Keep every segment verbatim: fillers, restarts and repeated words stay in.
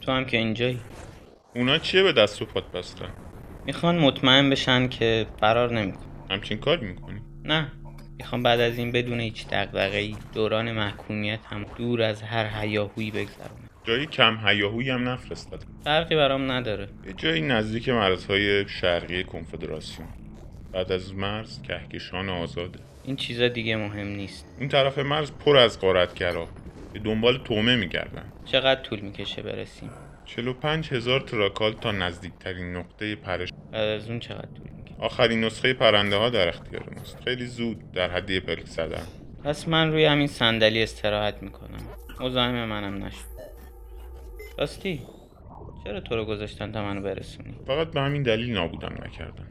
تو هم که اینجایی. اونا چیه به دست و پات بستن؟ میخوان مطمئن بشن که فرار نمیکن. همچین کاری میکنی؟ نه، میخوام بعد از این بدون هیچ دغدغه‌ای دوران محکومیت هم دور از هر هیاهویی بگذرونم. جایی کم هیاهویی هم نفرستاد. فرقی برام نداره. یه جایی نزدیک مرزهای شرقی کنفدراسیون. بعد از مرز کهکشان آزاده. این چیزا دیگه مهم نیست. اون طرف مرز پر از غارتگرا به دنبال تومه میگردن. چقدر طول میکشه برسیم؟ چهل و پنج هزار تراکال تا نزدیکترین نقطه پرش. بعد از اون چقدر طول میکشه؟ آخرین نسخه پرنده ها در اختیار ماست. خیلی زود در حد یه پلک زدن. پس من روی همین صندلی استراحت میکنم. مزاحم منم نشو. راستی چرا تو رو گذاشتن تا منو برسونی؟ فقط به همین دلیل نابودم نکردن.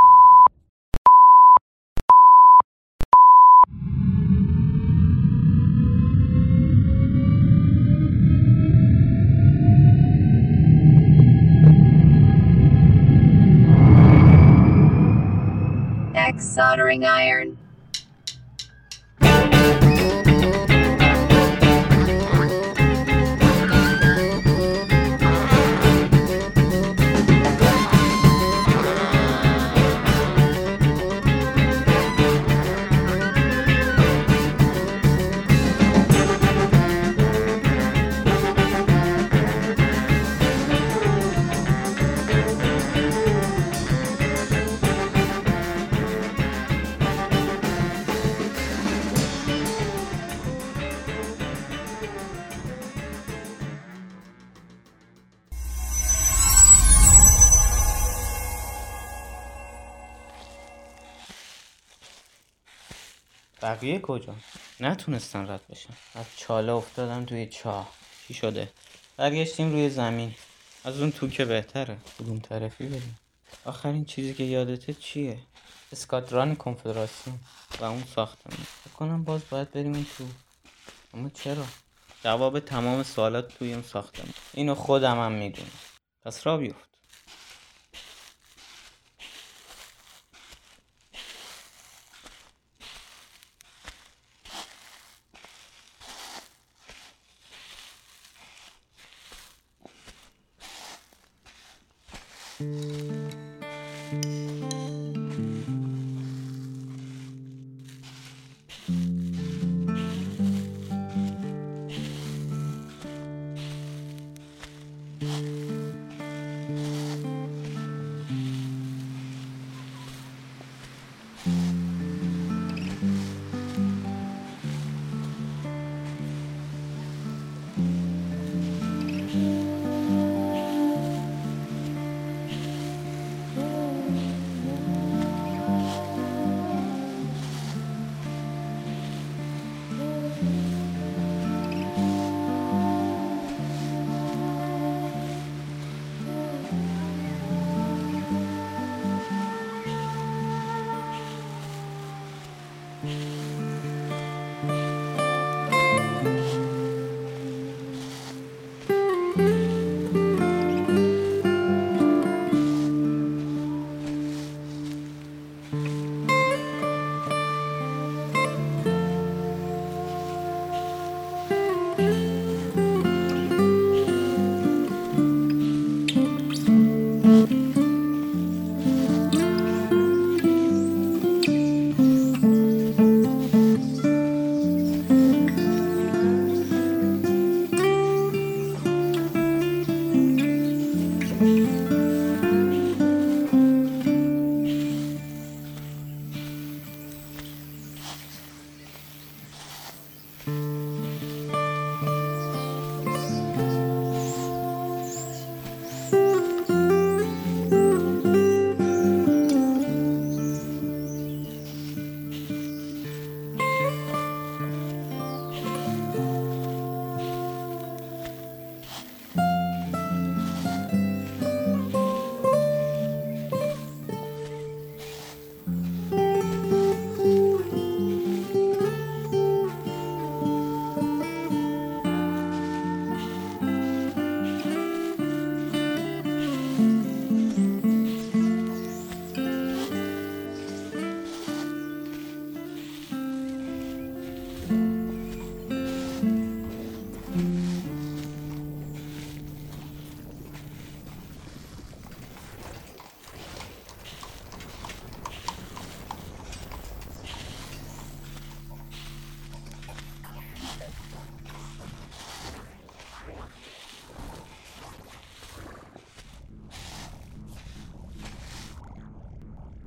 X soldering iron. بقیه کجا؟ نتونستن رد بشن. از چاله افتادم توی چاه. چی شده؟ برگشتیم روی زمین. از اون تو که بهتره. کدوم طرفی بریم؟ آخرین چیزی که یادته چیه؟ اسکادران کنفدراسیون و اون ساختمون. فکر کنم باز باید بریم این تو. اما چرا؟ جواب تمام سوالات توی اون ساختمون. اینو خودم هم میدونم. پس راه بیفت.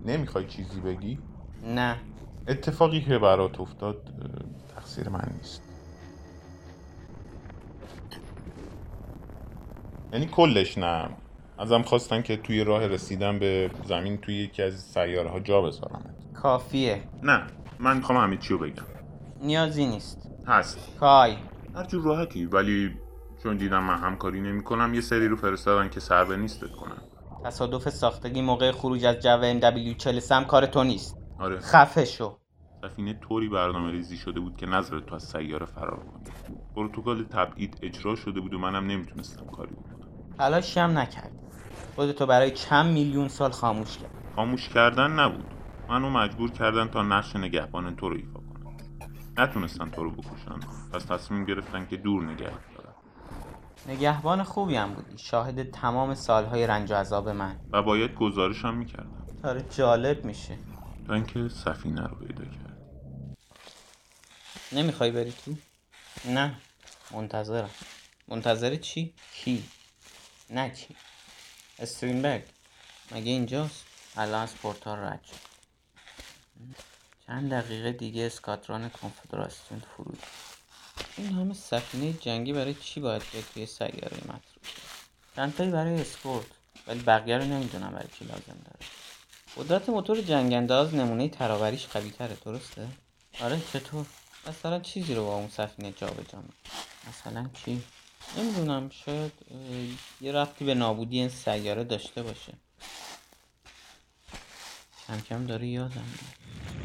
نمیخوای چیزی بگی؟ نه. اتفاقی که برات افتاد تقصیر من نیست. یعنی کلش نه. ازم خواستن که توی راه رسیدن به زمین توی یکی از سیاره ها جا بذارم. کافیه. نه، من میخوام همه چی رو بگم. نیازی نیست. هست. کای. هر جور راحتی، ولی چون دیدم من همکاری نمی کنم یه سری رو فرستادن که سر به نیستت کنن. تصادف ساختگی موقع خروج از جو ام دبلیو چهل و سه هم کار تو نیست. آره. خفه شو. سفینه طوری برنامه ریزی شده بود که نذاره تو از سیاره فرار کنی. پروتکل تبعید اجرا شده بود و منم نمیتونستم کاری بکنم. تلاشی هم نکردی. خودتو برای چند میلیون سال خاموش کرد. خاموش کردن نبود. منو مجبور کردن تا نقش نگهبان تو رو ایفا کنم. نتونستن تو رو بکشن. پس تصمیم گرفتن که دور نگه دارن. نگهبان خوبی هم بودی. شاهد تمام سالهای رنج و عذاب من. و باید گزارشم میکردم. آره جالب میشه. تا اینکه سفینه رو پیدا کرد. نمیخوای بری تو؟ نه. منتظرم. منتظر چی؟ کی؟ نه کی؟ استرینبرگ مگه اینجاست؟ الان از پورتال رد شد. چند دقیقه دیگه اسکادران کنفدراسیون فرود. این همه سفینه جنگی برای چی باید بیاد توی سیاره مترو؟ چند تایی برای اسکورت، ولی بقیه رو نمیدونم برای چی لازم داره. قدرت موتور جنگ‌انداز نمونه ترابریش قوی تره، درسته؟ آره چطور؟ مثلا چیزی رو با اون سفینه جا به جا می‌کنه. مثلا چی؟ نمیدونم، شاید یه ربطی به نابودی این سیاره داشته باشه. کم کم داره یادم میاد.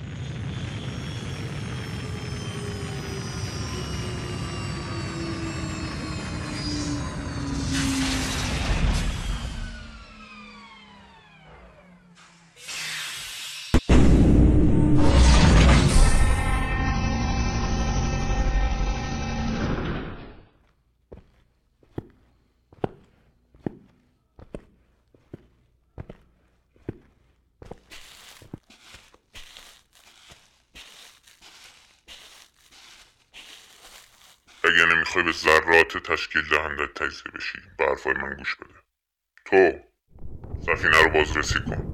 اگه نمیخوای به ذرات تشکیل دهنده تجزیه بشی به حرفای من گوش بده. تو سفینه رو بازرسی کن.